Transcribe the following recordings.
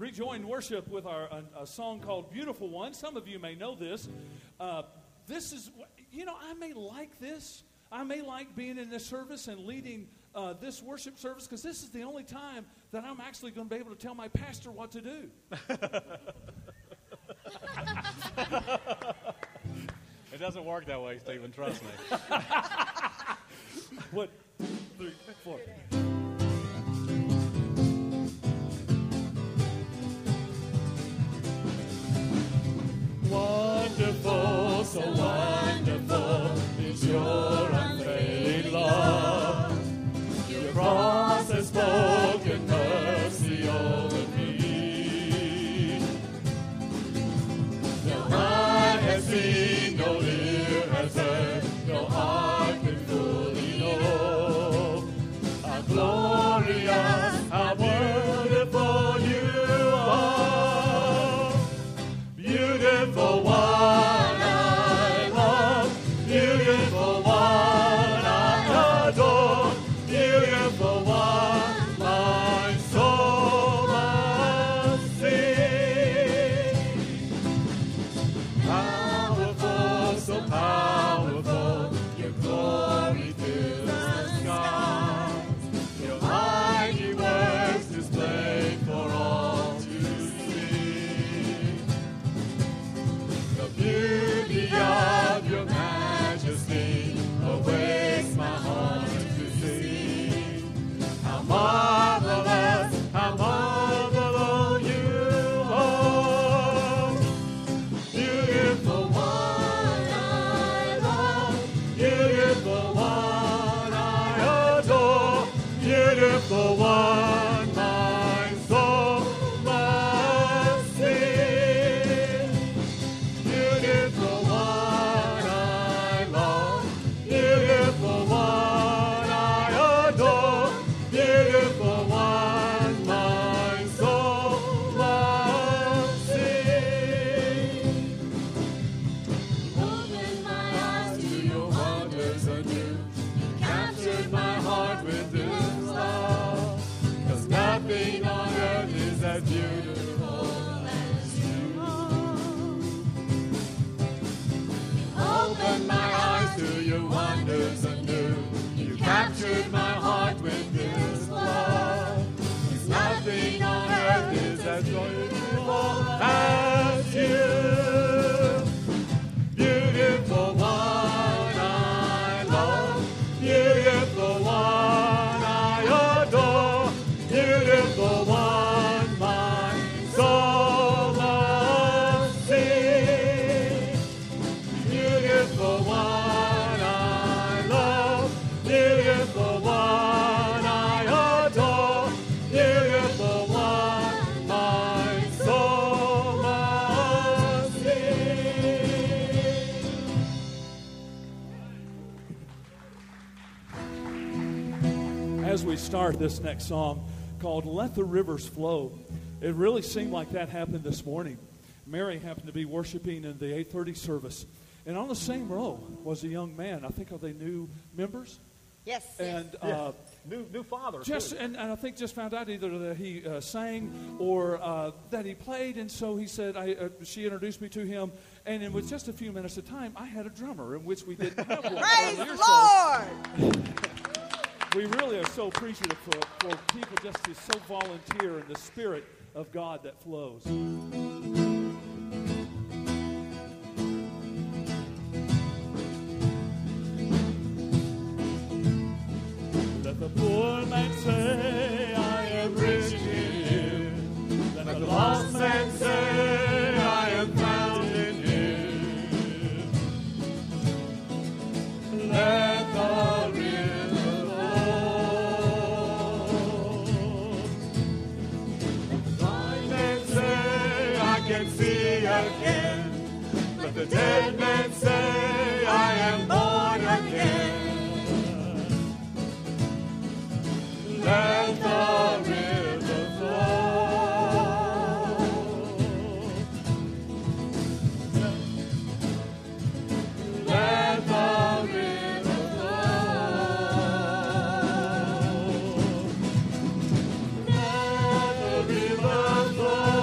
rejoin worship with a song called Beautiful One. Some of you may know this. This is, I may like this. I may like being in this service and leading this worship service because this is the only time that I'm actually going to be able to tell my pastor what to do. It doesn't work that way, Stephen. Trust me. What? 3, 4. Wonderful, so wonderful is your unfailing love. Your cross has spoken mercy over me. No eye has seen, no ear has heard, no heart can fully know how glorious, how wonderful you are. Beautiful one I love, beautiful one I adore, beautiful one my soul must sing. Powerful, so powerful, your glory fills the skies. Your mighty works displayed for all to see. The beauty of your majesty awakes my heart to see. How marvelous you are. Beautiful one I love, beautiful one I adore, beautiful one my soul must sing. Beautiful one I love, beautiful one I adore, beautiful one my soul must sing. Open my eyes to your wonders anew. You captured my heart with this love. 'Cause nothing on earth is as beautiful as you. Open my eyes to your wonders anew. You captured my heart with this love. 'Cause nothing on earth is as beautiful as you. Beautiful one I love, beautiful one I adore, beautiful one my soul must sing. Beautiful one I love, beautiful one I adore, beautiful one my soul must sing. As we start this next song called Let the Rivers Flow, it really seemed like that happened this morning. Mary happened to be worshiping in the 8:30 service. And on the same row was a young man. I think, are they new members? Yes. And New father. just too. and I think just found out either that he sang or that he played. And so he said, she introduced me to him. And in with just a few minutes of time, I had a drummer, in which we didn't have one Praise earlier. the Lord. We really are so appreciative for people just to so volunteer in the Spirit of God that flows. Let the poor man say, I am rich in Him. Let the lost man say, I am found in Him. Let the river flow. Let the blind man say, I can see again. Let the dead man say, I am born again. Let the river flow. Let the river flow. Let the river flow.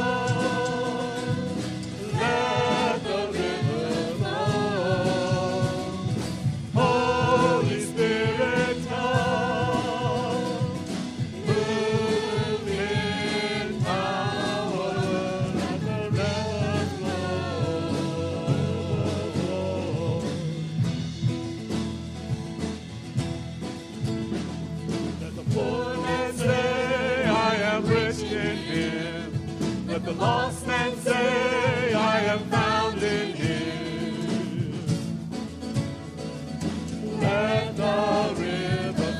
Let the lost man say, I am found in him. Let the river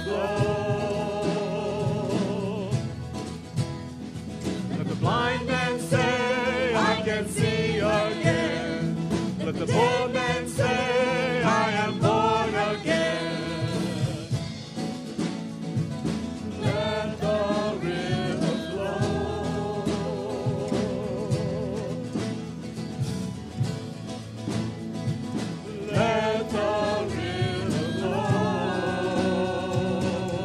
flow. Let the blind man say, I can see again. Let the poor man say, I am born again. Let the river flow. Let the river flow.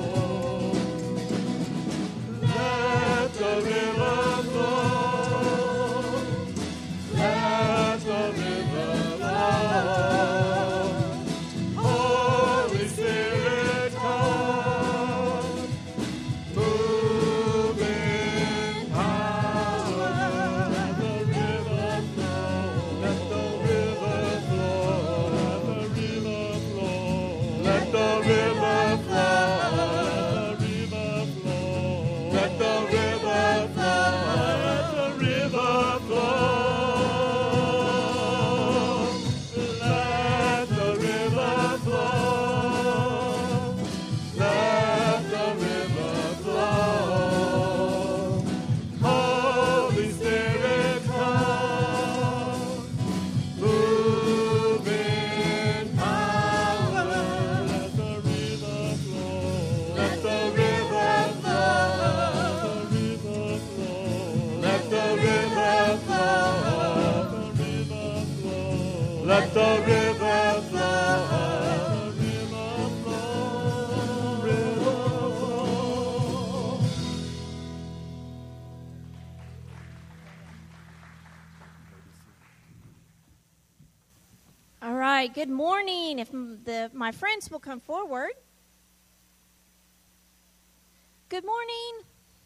Let the river flow. Let the river flow. Holy Spirit, come. Move in power. Let the river flow. Let the river flow. Let the river flow. Let the river flow. Let the river flow. Let the river flow. Let the river flow. Holy Spirit, come. Move in power. Let the river flow. Let the river flow. Let the river flow. Let the river flow. All right, good morning. If my friends will come forward. Good morning.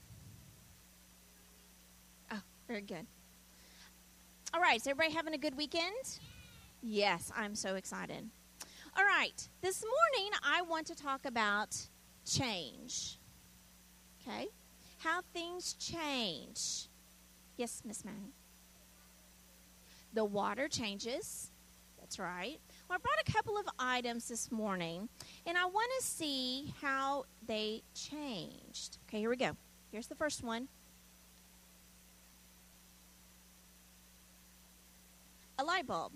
Oh, very good. All right, is everybody having a good weekend? Yes, I'm so excited. All right, this morning I want to talk about change. Okay? How things change. Yes, Miss Manning. The water changes. That's right. Well, I brought a couple of items this morning, and I want to see how they changed. Okay, here we go. Here's the first one. A light bulb.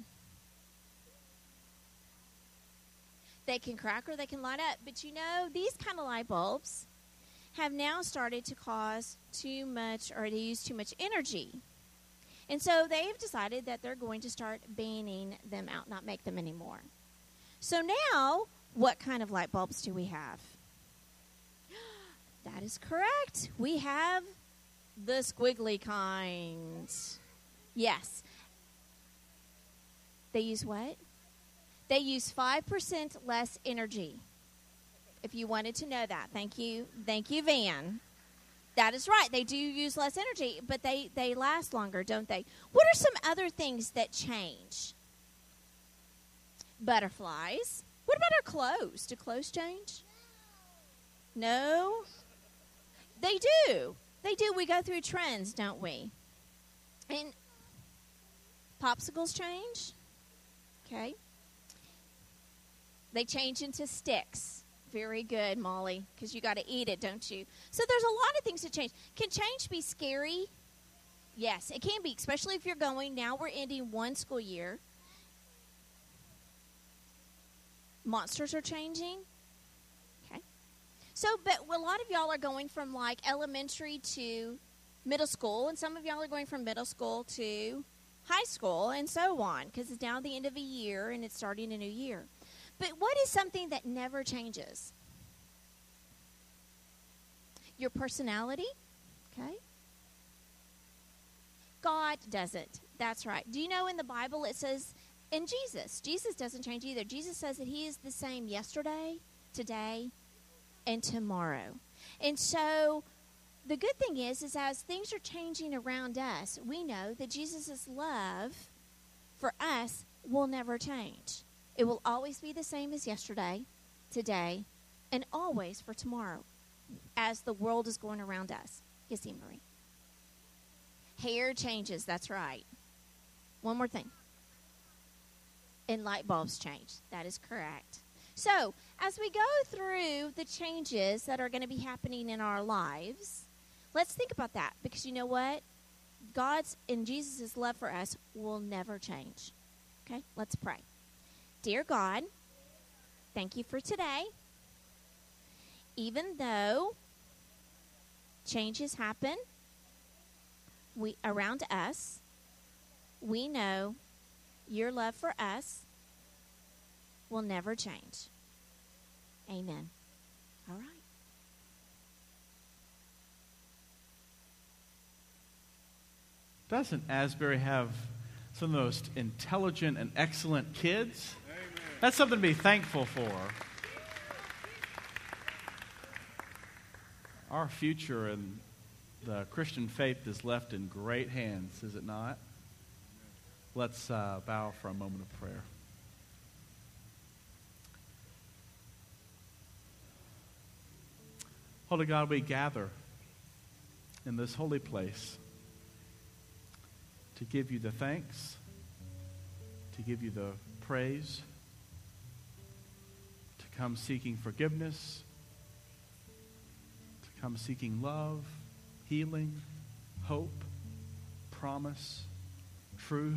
They can crack or they can light up. But you know, these kind of light bulbs have now started to cause too much, or they use too much energy. And so they've decided that they're going to start banning them out, not make them anymore. So now, what kind of light bulbs do we have? That is correct. We have the squiggly kind. Yes. They use what? They use 5% less energy. If you wanted to know that. Thank you. Thank you, Van. That is right. They do use less energy, but they last longer, don't they? What are some other things that change? Butterflies. What about our clothes? Do clothes change? No? They do. They do. We go through trends, don't we? And popsicles change. Okay. They change into sticks. Very good, Molly, because you got to eat it, don't you? So there's a lot of things that change. Can change be scary? Yes, it can be, especially if you're going. Now we're ending one school year. Monsters are changing. Okay. So, but a lot of y'all are going from like elementary to middle school, and some of y'all are going from middle school to high school, and so on, because it's now the end of a year and it's starting a new year. But what is something that never changes? Your personality, okay? God doesn't. That's right. Do you know in the Bible it says, and Jesus doesn't change either. Jesus says that he is the same yesterday, today, and tomorrow. And so the good thing is as things are changing around us, we know that Jesus' love for us will never change. It will always be the same as yesterday, today, and always for tomorrow as the world is going around us. Yes, Marie. Hair changes, that's right. One more thing. And light bulbs change. That is correct. So, as we go through the changes that are going to be happening in our lives, let's think about that. Because you know what? God's and Jesus' love for us will never change. Okay? Let's pray. Dear God, thank you for today. Even though changes happen around us, we know your love for us will never change. Amen. All right. Doesn't Asbury have some of the most intelligent and excellent kids? Amen. That's something to be thankful for. Our future in the Christian faith is left in great hands, is it not? Let's bow for a moment of prayer. Holy God, we gather in this holy place to give you the thanks, to give you the praise, to come seeking forgiveness, to come seeking love, healing, hope, promise, truth.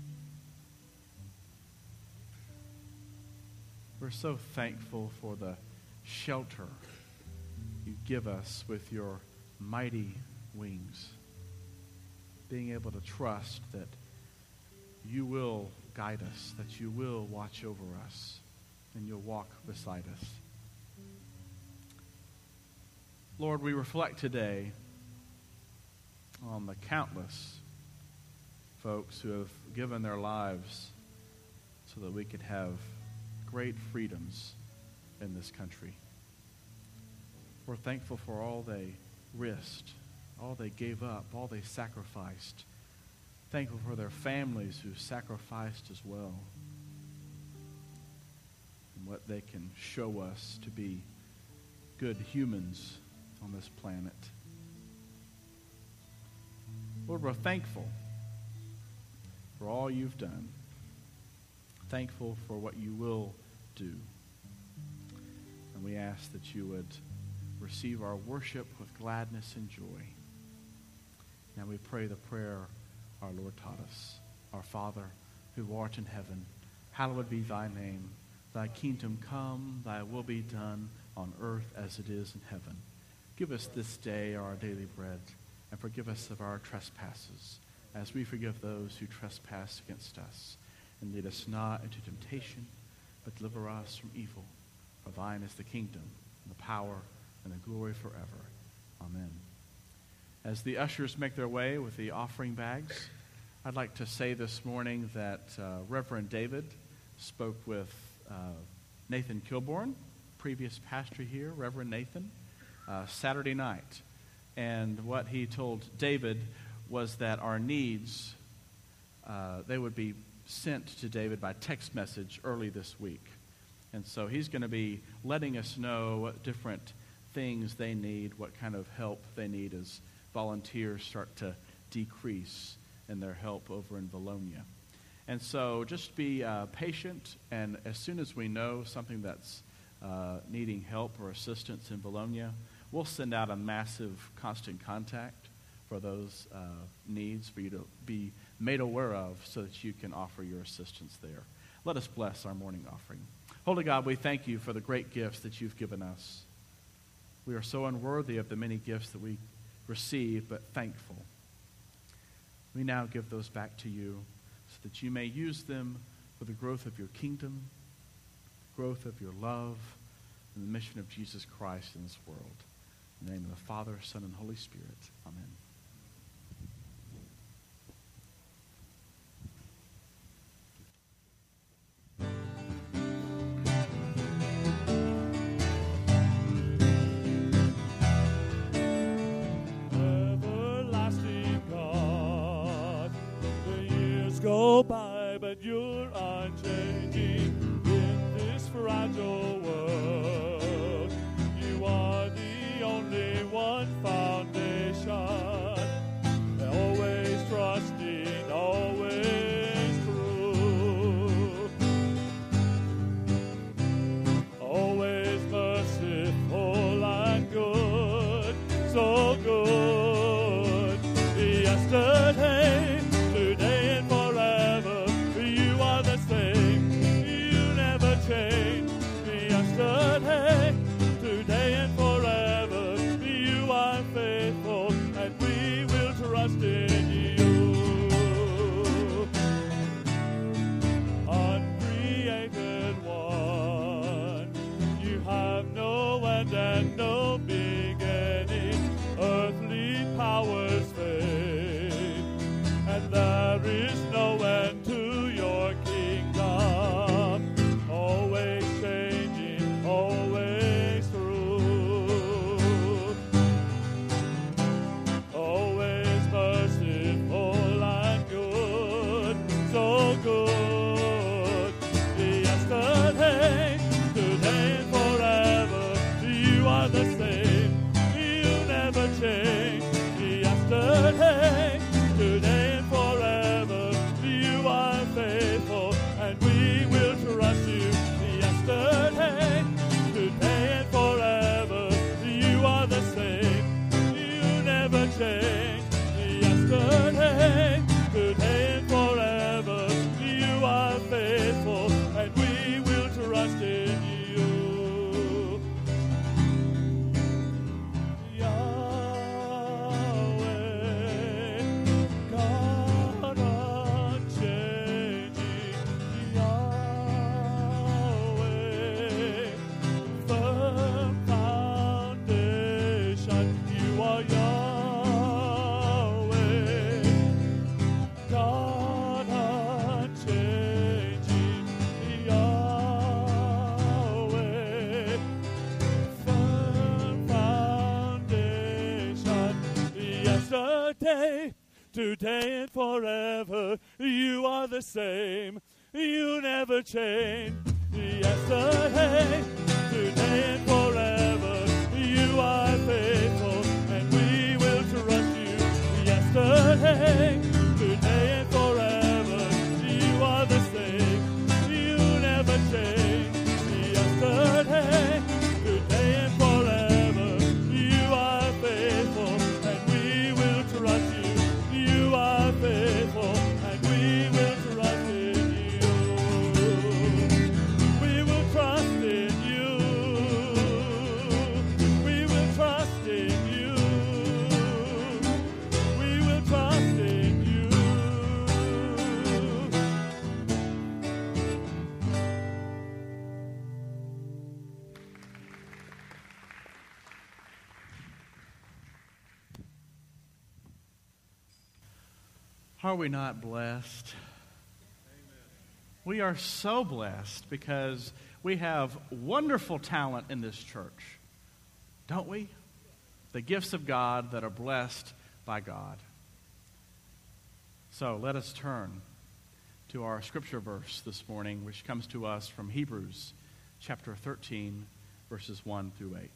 We're so thankful for the shelter you give us with your mighty wings. Being able to trust that you will guide us, that you will watch over us, and you'll walk beside us. Lord, we reflect today on the countless folks who have given their lives so that we could have great freedoms in this country. We're thankful for all they risked, all they gave up, all they sacrificed. Thankful for their families who sacrificed as well. And what they can show us to be good humans on this planet. Lord, we're thankful for all you've done. Thankful for what you will do. And we ask that you would receive our worship with gladness and joy. Now we pray the prayer our Lord taught us. Our Father, who art in heaven, hallowed be thy name. Thy kingdom come, thy will be done on earth as it is in heaven. Give us this day our daily bread, and forgive us of our trespasses, as we forgive those who trespass against us. And lead us not into temptation, but deliver us from evil. For thine is the kingdom, and the power, and the glory forever. Amen. As the ushers make their way with the offering bags, I'd like to say this morning that Reverend David spoke with Nathan Kilborn, previous pastor here, Reverend Nathan, Saturday night. And what he told David was that our needs, they would be sent to David by text message early this week. And so he's going to be letting us know what different things they need, what kind of help they need as volunteers start to decrease in their help over in Bologna. And so just be patient, and as soon as we know something that's needing help or assistance in Bologna, we'll send out a massive constant contact for those needs for you to be made aware of so that you can offer your assistance there. Let us bless our morning offering. Holy God, we thank you for the great gifts that you've given us. We are so unworthy of the many gifts that we receive, but thankful. We now give those back to you so that you may use them for the growth of your kingdom, growth of your love, and the mission of Jesus Christ in this world. In the name of the Father, Son, and Holy Spirit. Amen. Everlasting God, the years go by, but you're unchanging in this fragile world. You are the only one foundation, always today and forever. You are the same. You never change. Yesterday, today and forever. You are faithful, and we will trust you. Yesterday, today and forever. You are the same. You never change. Yesterday, today and forever. You are faithful, and we will trust you. You are faithful, and we will trust in you. We will trust in you. We will trust in you. We will trust in you. Are we not blessed? We are so blessed because we have wonderful talent in this church, don't we? The gifts of God that are blessed by God. So let us turn to our scripture verse this morning, which comes to us from Hebrews chapter 13, verses 1 through 8.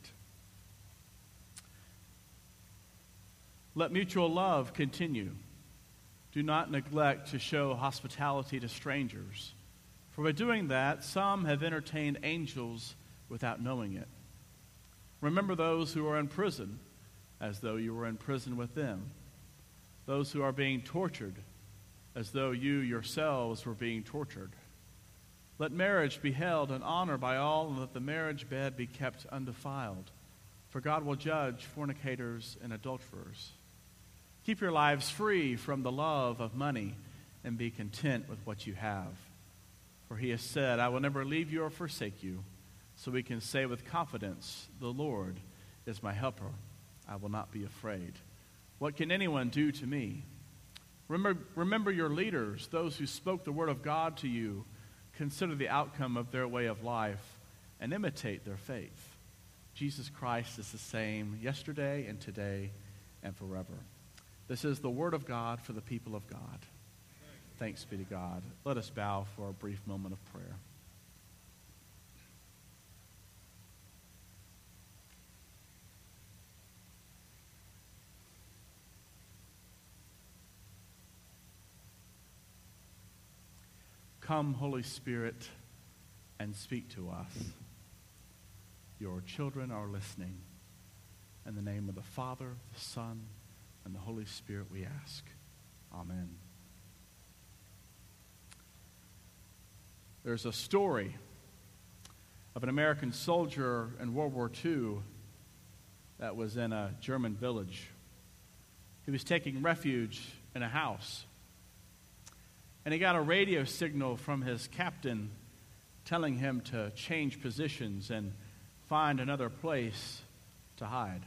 Let mutual love continue. Do not neglect to show hospitality to strangers, for by doing that, some have entertained angels without knowing it. Remember those who are in prison, as though you were in prison with them. Those who are being tortured, as though you yourselves were being tortured. Let marriage be held in honor by all, and let the marriage bed be kept undefiled. For God will judge fornicators and adulterers. Keep your lives free from the love of money, and be content with what you have. For he has said, I will never leave you or forsake you. So we can say with confidence, the Lord is my helper. I will not be afraid. What can anyone do to me? Remember your leaders, those who spoke the word of God to you. Consider the outcome of their way of life and imitate their faith. Jesus Christ is the same yesterday and today and forever. This is the word of God for the people of God. Thanks be to God. Let us bow for a brief moment of prayer. Come, Holy Spirit, and speak to us. Your children are listening. In the name of the Father, the Son, and the Holy Spirit we ask. Amen. There's a story of an American soldier in World War II that was in a German village. He was taking refuge in a house. And he got a radio signal from his captain telling him to change positions and find another place to hide.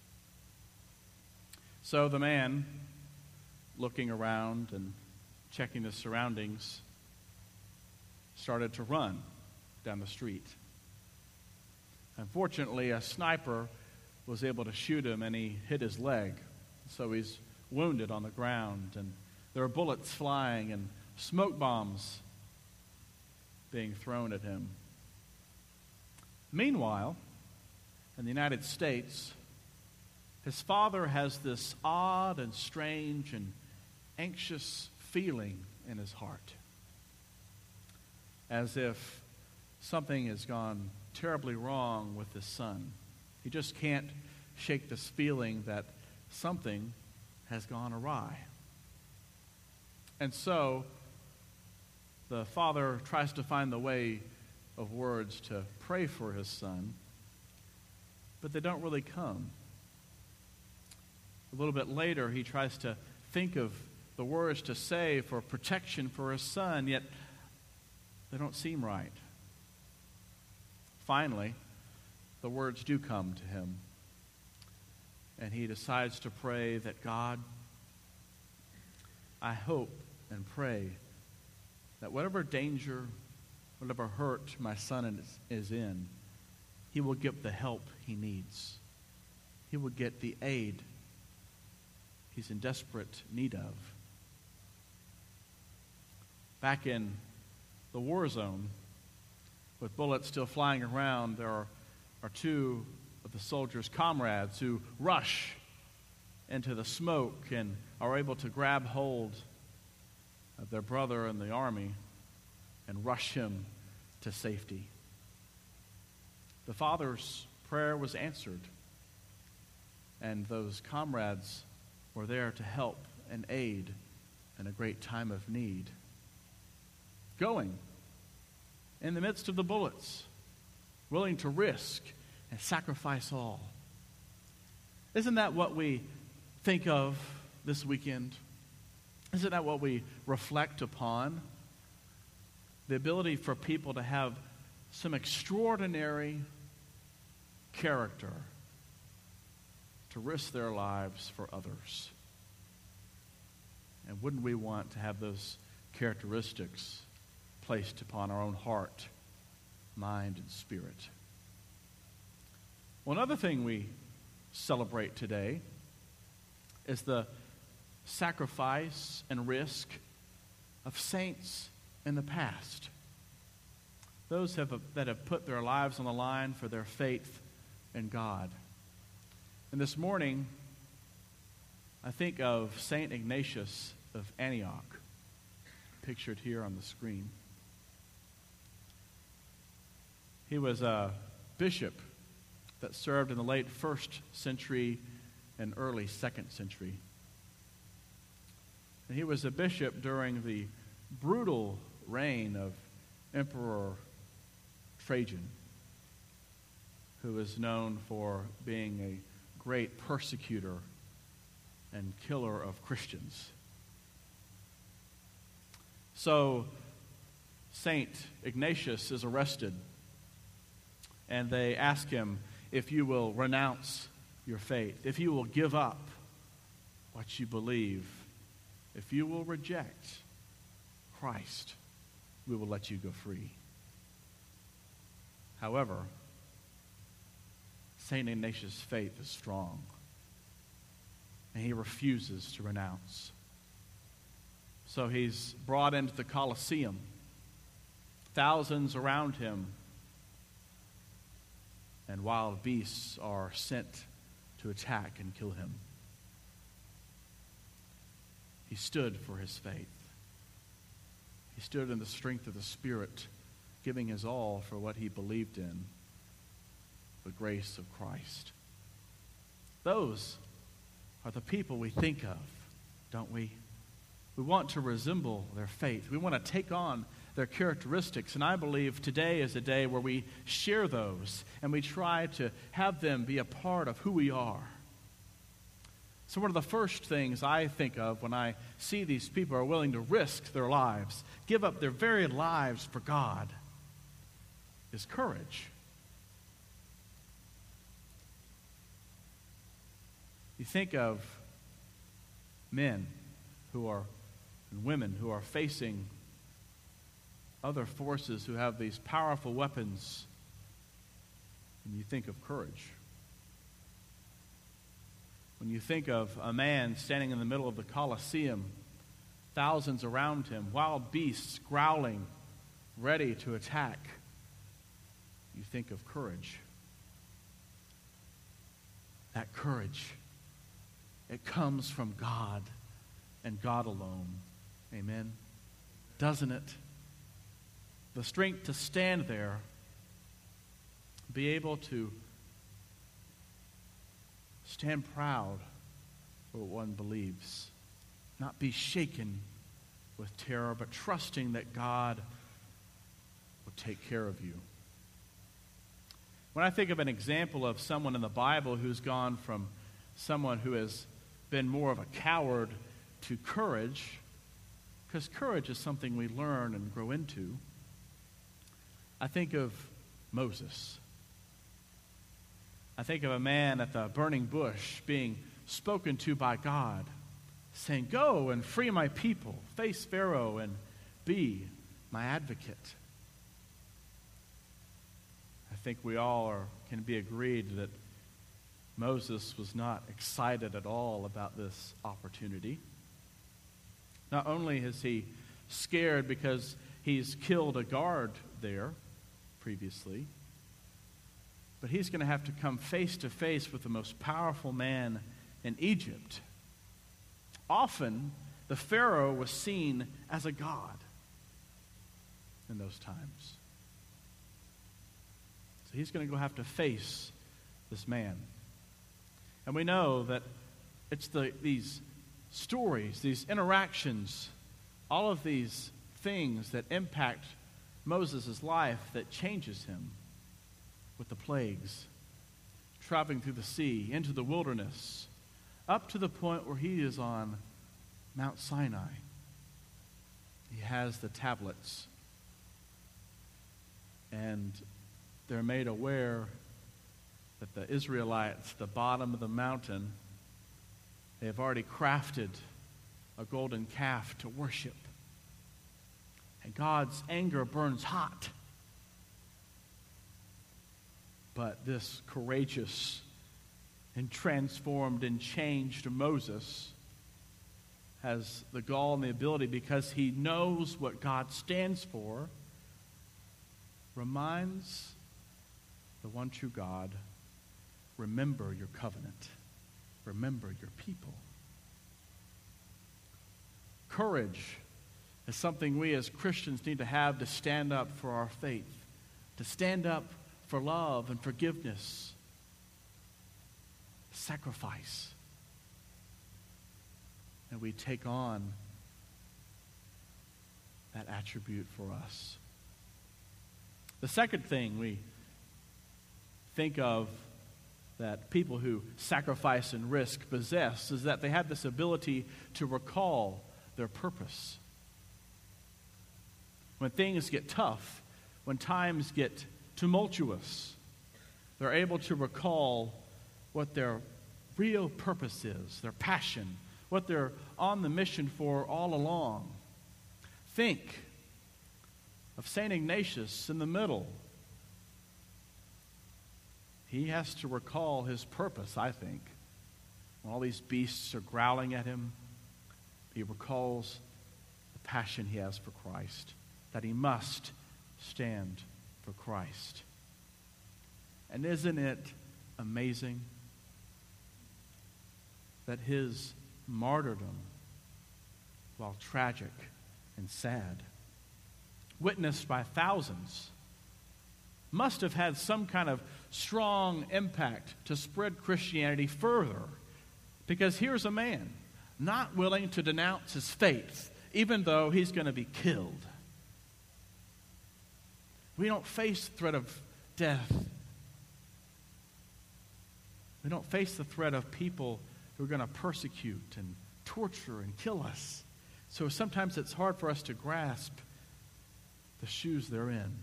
So the man, looking around and checking the surroundings, started to run down the street. Unfortunately, a sniper was able to shoot him, and he hit his leg. So he's wounded on the ground, and there are bullets flying and smoke bombs being thrown at him. Meanwhile, in the United States, his father has this odd and strange and anxious feeling in his heart, as if something has gone terribly wrong with his son. He just can't shake this feeling that something has gone awry. And so the father tries to find the way of words to pray for his son, but they don't really come. A little bit later, he tries to think of the words to say for protection for his son, yet they don't seem right. Finally, the words do come to him, and he decides to pray that, God, I hope and pray that whatever danger, whatever hurt my son is in, he will get the help he needs. He will get the aid he's in desperate need of. Back in the war zone, with bullets still flying around, there are two of the soldiers' comrades who rush into the smoke and are able to grab hold of their brother in the army and rush him to safety. The father's prayer was answered, and those comrades were there to help and aid in a great time of need. Going in the midst of the bullets, willing to risk and sacrifice all. Isn't that what we think of this weekend? Isn't that what we reflect upon? The ability for people to have some extraordinary character to risk their lives for others. And wouldn't we want to have those characteristics placed upon our own heart, mind, and spirit? Well, another thing we celebrate today is the sacrifice and risk of saints in the past. Those that have put their lives on the line for their faith in God. And this morning, I think of St. Ignatius of Antioch, pictured here on the screen. He was a bishop that served in the late 1st century and early 2nd century. And he was a bishop during the brutal reign of Emperor Trajan, who was known for being a great persecutor and killer of Christians. So St. Ignatius is arrested, and they ask him, if you will renounce your faith, if you will give up what you believe, if you will reject Christ, we will let you go free. However, St. Ignatius' faith is strong, and he refuses to renounce. So he's brought into the Colosseum, thousands around him, and wild beasts are sent to attack and kill him. He stood for his faith. He stood in the strength of the Spirit, giving his all for what he believed in, the grace of Christ. Those are the people we think of, don't we? We want to resemble their faith. We want to take on their characteristics. And I believe today is a day where we share those and we try to have them be a part of who we are. So one of the first things I think of when I see these people are willing to risk their lives, give up their very lives for God, is courage. You think of men and women who are facing other forces who have these powerful weapons, and you think of courage. When you think of a man standing in the middle of the Colosseum, thousands around him, wild beasts growling, ready to attack, you think of courage. That courage, it comes from God and God alone. Amen? Doesn't it? The strength to stand there, be able to stand proud for what one believes, not be shaken with terror, but trusting that God will take care of you. When I think of an example of someone in the Bible who's gone from someone who has been more of a coward to courage, because courage is something we learn and grow into, I think of Moses. I think of a man at the burning bush being spoken to by God, saying, "Go and free my people, face Pharaoh and be my advocate." I think we all can be agreed that Moses was not excited at all about this opportunity. Not only is he scared because he's killed a guard there previously, but he's going to have to come face to face with the most powerful man in Egypt. Often, the Pharaoh was seen as a god in those times. So he's going to go have to face this man. And we know that it's these stories, these interactions, all of these things that impact Moses' life that changes him with the plagues, traveling through the sea, into the wilderness, up to the point where he is on Mount Sinai. He has the tablets, and they're made aware that the Israelites, the bottom of the mountain, they have already crafted a golden calf to worship. And God's anger burns hot. But this courageous and transformed and changed Moses has the gall and the ability, because he knows what God stands for, reminds the one true God, remember your covenant. Remember your people. Courage is something we as Christians need to have to stand up for our faith, to stand up for love and forgiveness, sacrifice. And we take on that attribute for us. The second thing we think of that people who sacrifice and risk possess is that they have this ability to recall their purpose. When things get tough, when times get tumultuous, they're able to recall what their real purpose is, their passion, what they're on the mission for all along. Think of St. Ignatius in the middle. He has to recall his purpose, I think. When all these beasts are growling at him, he recalls the passion he has for Christ, that he must stand for Christ. And isn't it amazing that his martyrdom, while tragic and sad, witnessed by thousands, must have had some kind of strong impact to spread Christianity further? Because here's a man not willing to denounce his faith, even though he's going to be killed. We don't face the threat of death. We don't face the threat of people who are going to persecute and torture and kill us. So sometimes it's hard for us to grasp the shoes they're in.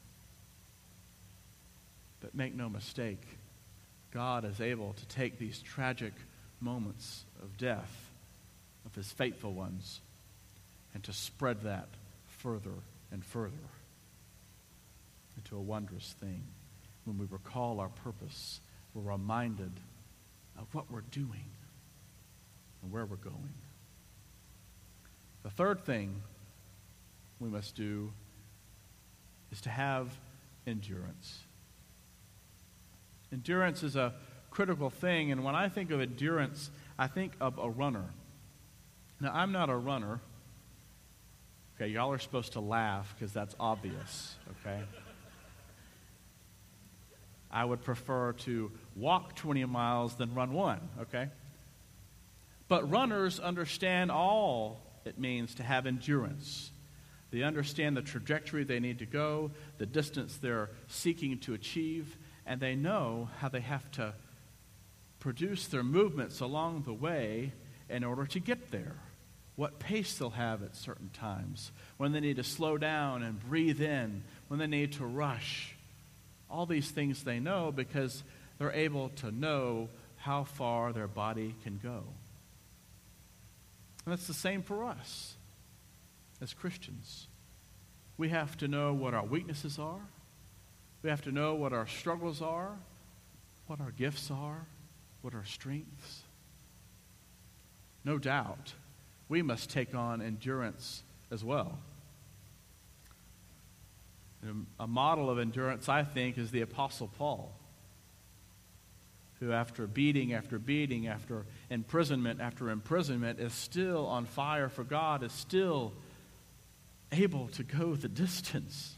But make no mistake, God is able to take these tragic moments of death of his faithful ones and to spread that further and further into a wondrous thing. When we recall our purpose, we're reminded of what we're doing and where we're going. The third thing we must do is to have endurance. Endurance is a critical thing, and when I think of endurance, I think of a runner. Now, I'm not a runner. Okay, y'all are supposed to laugh because that's obvious, okay? I would prefer to walk 20 miles than run one, okay? But runners understand all it means to have endurance. They understand the trajectory they need to go, the distance they're seeking to achieve, and they know how they have to produce their movements along the way in order to get there. What pace they'll have at certain times, when they need to slow down and breathe in, when they need to rush. All these things they know because they're able to know how far their body can go. And that's the same for us as Christians. We have to know what our weaknesses are. We have to know what our struggles are, what our gifts are, what are strengths? No doubt, we must take on endurance as well. And a model of endurance, I think, is the Apostle Paul, who after beating after beating, after imprisonment, is still on fire for God, is still able to go the distance.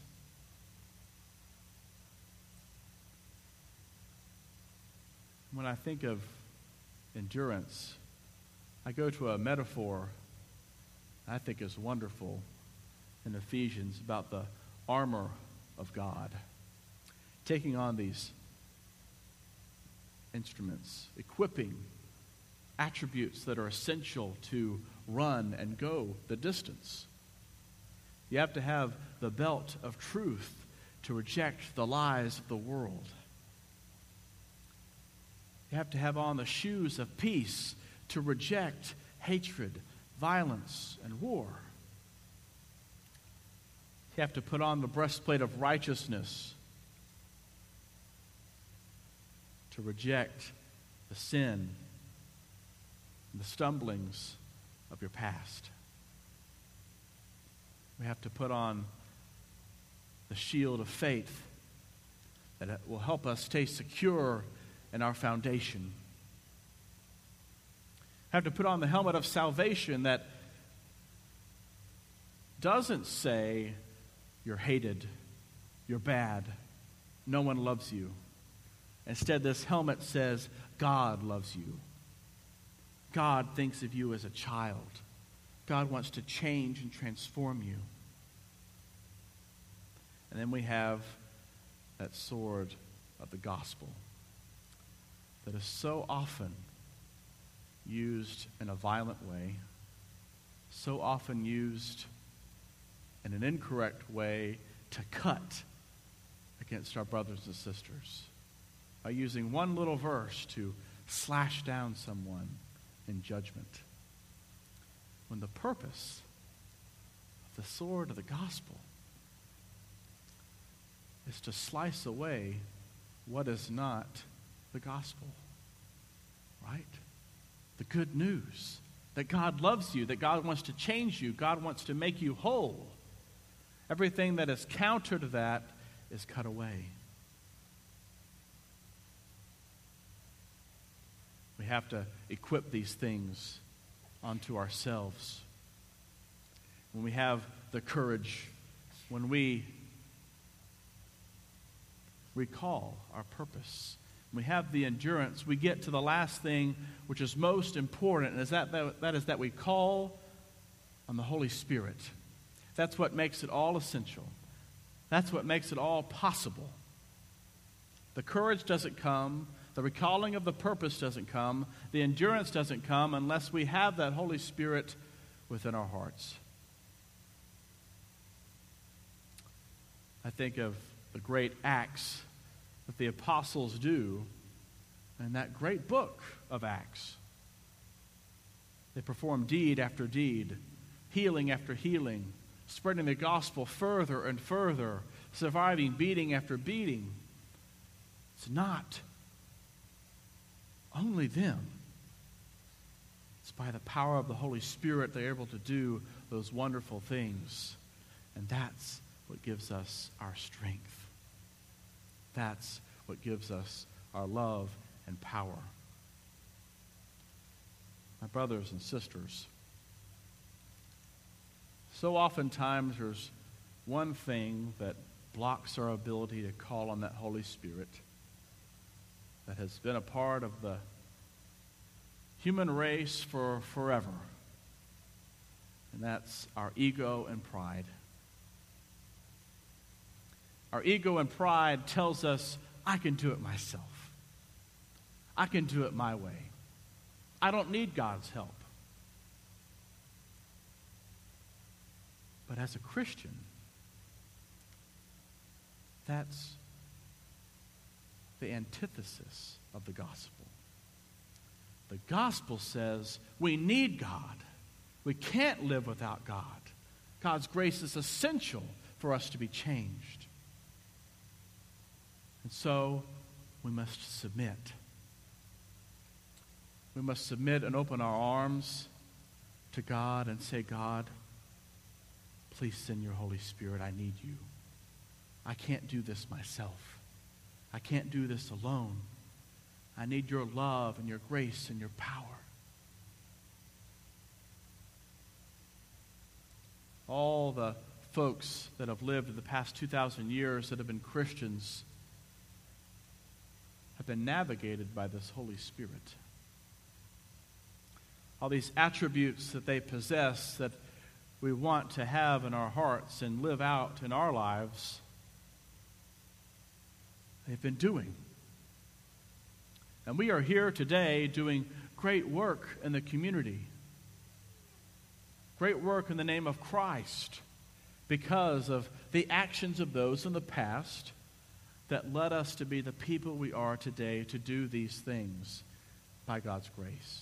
When I think of endurance, I go to a metaphor I think is wonderful in Ephesians about the armor of God. Taking on these instruments, equipping attributes that are essential to run and go the distance. You have to have the belt of truth to reject the lies of the world. You have to have on the shoes of peace to reject hatred, violence, and war. You have to put on the breastplate of righteousness to reject the sin and the stumblings of your past. We have to put on the shield of faith that will help us stay secure in our foundation. Have to put on the helmet of salvation that doesn't say you're hated, you're bad, no one loves you. Instead, this helmet says God loves you. God thinks of you as a child. God wants to change and transform you. And then we have that sword of the gospel that is so often used in a violent way, so often used in an incorrect way to cut against our brothers and sisters, by using one little verse to slash down someone in judgment. When the purpose of the sword of the gospel is to slice away what is not the gospel, right? The good news that God loves you, that God wants to change you, God wants to make you whole. Everything that is counter to that is cut away. We have to equip these things onto ourselves. When we have the courage, when we recall our purpose, when we have the endurance, we get to the last thing which is most important, and that is that we call on the Holy Spirit. That's what makes it all essential. That's what makes it all possible. The courage doesn't come, the recalling of the purpose doesn't come, the endurance doesn't come unless we have that Holy Spirit within our hearts. I think of the great acts that the apostles do in that great book of Acts. They perform deed after deed, healing after healing, spreading the gospel further and further, surviving beating after beating. It's not only them. It's by the power of the Holy Spirit they're able to do those wonderful things. And that's what gives us our strength. That's what gives us our love and power. My brothers and sisters, so oftentimes there's one thing that blocks our ability to call on that Holy Spirit that has been a part of the human race for forever. And that's our ego and pride. Our ego and pride tells us, I can do it myself. I can do it my way. I don't need God's help. But as a Christian, that's the antithesis of the gospel. The gospel says we need God. We can't live without God. God's grace is essential for us to be changed. And so we must submit. We must submit and open our arms to God and say, God, please send your Holy Spirit. I need you. I can't do this myself. I can't do this alone. I need your love and your grace and your power. All the folks that have lived in the past 2,000 years that have been Christians have been navigated by this Holy Spirit. All these attributes that they possess that we want to have in our hearts and live out in our lives, they've been doing. And we are here today doing great work in the community. Great work in the name of Christ because of the actions of those in the past that led us to be the people we are today to do these things by God's grace.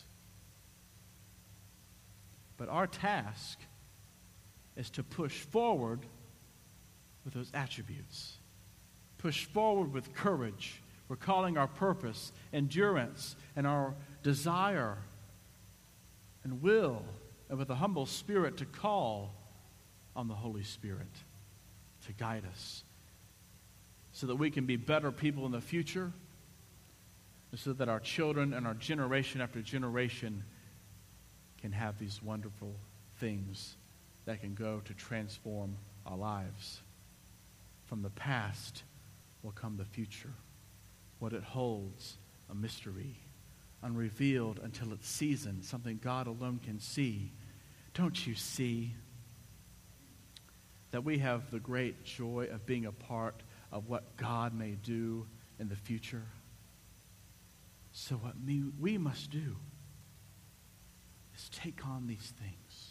But our task is to push forward with those attributes. Push forward with courage, recalling our purpose, endurance, and our desire and will, and with a humble spirit to call on the Holy Spirit to guide us so that we can be better people in the future, and so that our children and our generation after generation can have these wonderful things that can go to transform our lives. From the past will come the future. What it holds, a mystery, unrevealed until it's seasoned, something God alone can see. Don't you see that we have the great joy of being a part of what God may do in the future? So what we must do is take on these things.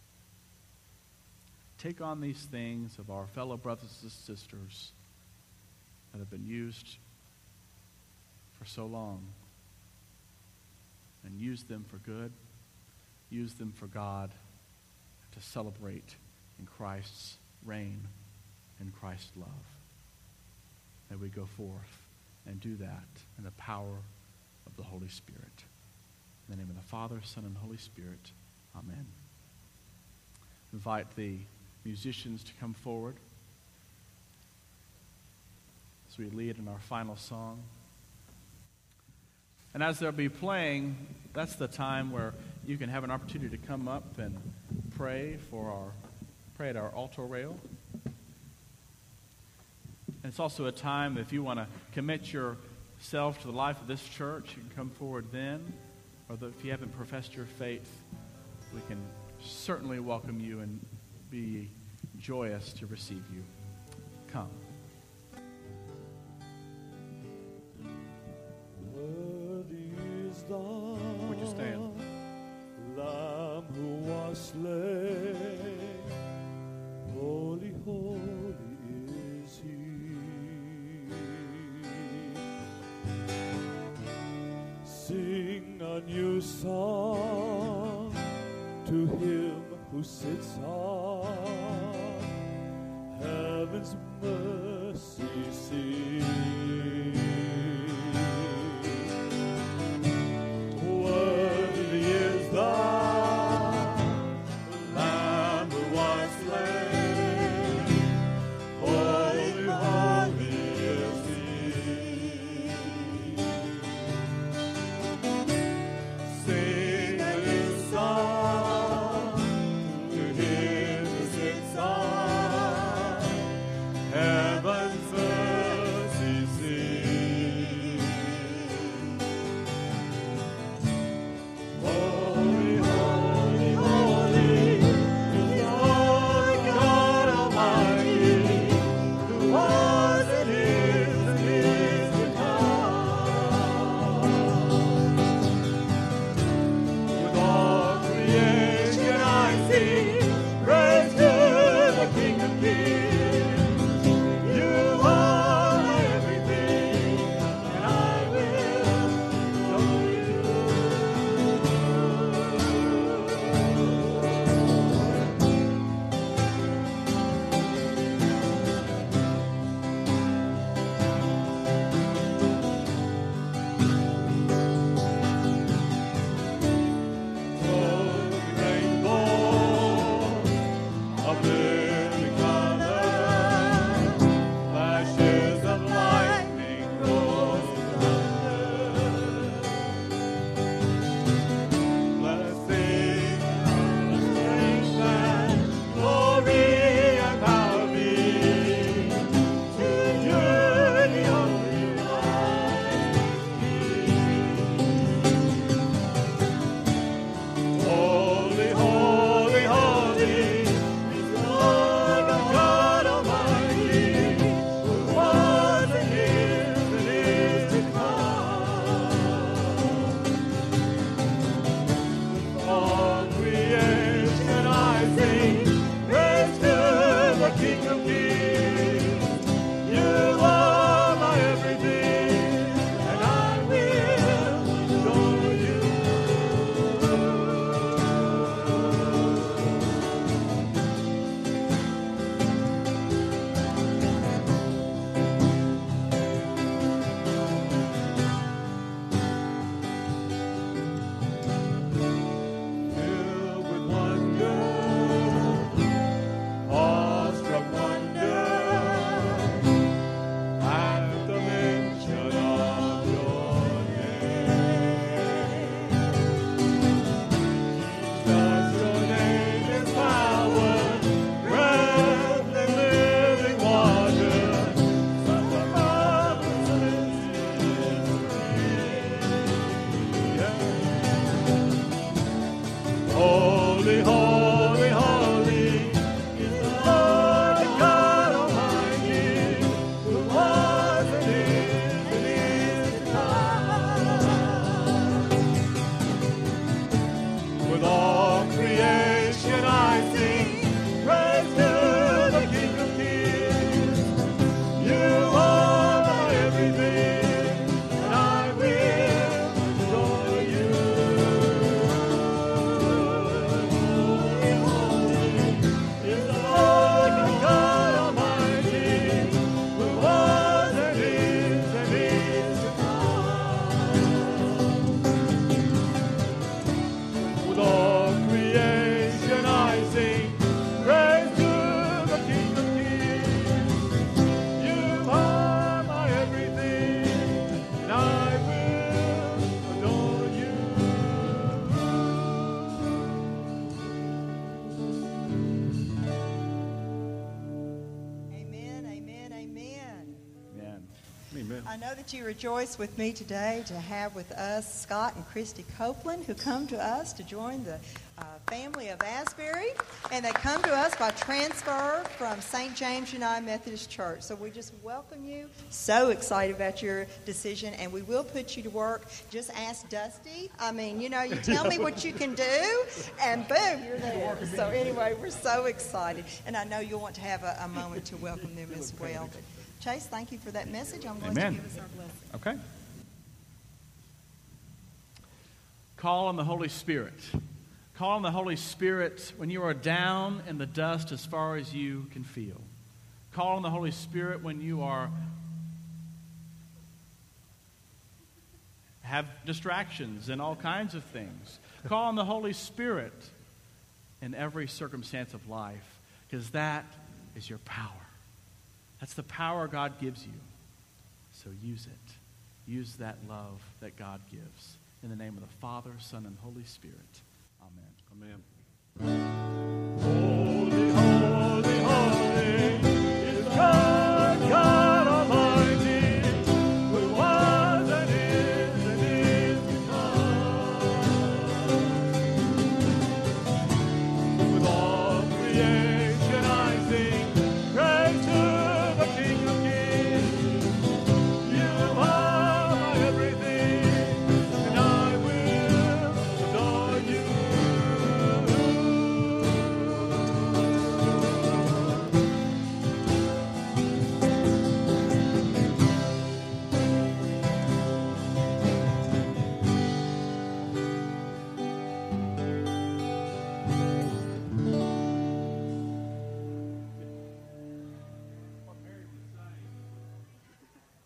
Take on these things of our fellow brothers and sisters that have been used for so long, and use them for good, use them for God, to celebrate in Christ's reign and Christ's love. May we go forth and do that in the power of the Holy Spirit. In the name of the Father, Son, and Holy Spirit. Amen. Invite the musicians to come forward as we lead in our final song. And as they'll be playing, that's the time where you can have an opportunity to come up and pray at our altar rail. And it's also a time if you want to commit yourself to the life of this church, you can come forward then. Or if you haven't professed your faith, we can certainly welcome you and be joyous to receive you. Come. Would you stand? Lamb who was slain, holy, holy is he. Sing a new song to him who sits on heaven's mercy seat. Heaven's mercy seat. of living color, flashes of lightning, rolls of thunder. Blessing, strength, and glory and power be to you, the only wise. Holy, holy, holy is the Lord God Almighty, who was and is to come. All creation I sing praise to the King of Kings. You are my everything, and I will adore you. Filled with wonder, awestruck wonder, at the mention of your name. Jesus, your name is power, breath and living water, such a marvelous Holy, holy, holy is the Lord God Almighty, who was and is to come. With all creation I sing praise to the King of Kings. You are my everything, and I will adore you. Is the Lord God Almighty, who was and is to come. With all creation I sing praise to the King of Kings. You are my everything, and I will adore you. Amen, amen, amen. Amen. Amen. I know that you rejoice with me today to have with us Scott and Christy Copeland, who come to us to join the family of Asbury, and they come to us by transfer from St. James United Methodist Church. So we just welcome you. So excited about your decision, and we will put you to work. Just ask Dusty. I mean, you tell me what you can do, and boom, you're there. So anyway, we're so excited, and I know you'll want to have a moment to welcome them as well. But Chase, thank you for that message. I'm going Amen. to give us our blessing. Okay. Call on the Holy Spirit. Call on the Holy Spirit when you are down in the dust as far as you can feel. Call on the Holy Spirit when you have distractions and all kinds of things. Call on the Holy Spirit in every circumstance of life, because that is your power. That's the power God gives you. So use it. Use that love that God gives. In the name of the Father, Son, and Holy Spirit. Amen. Amen.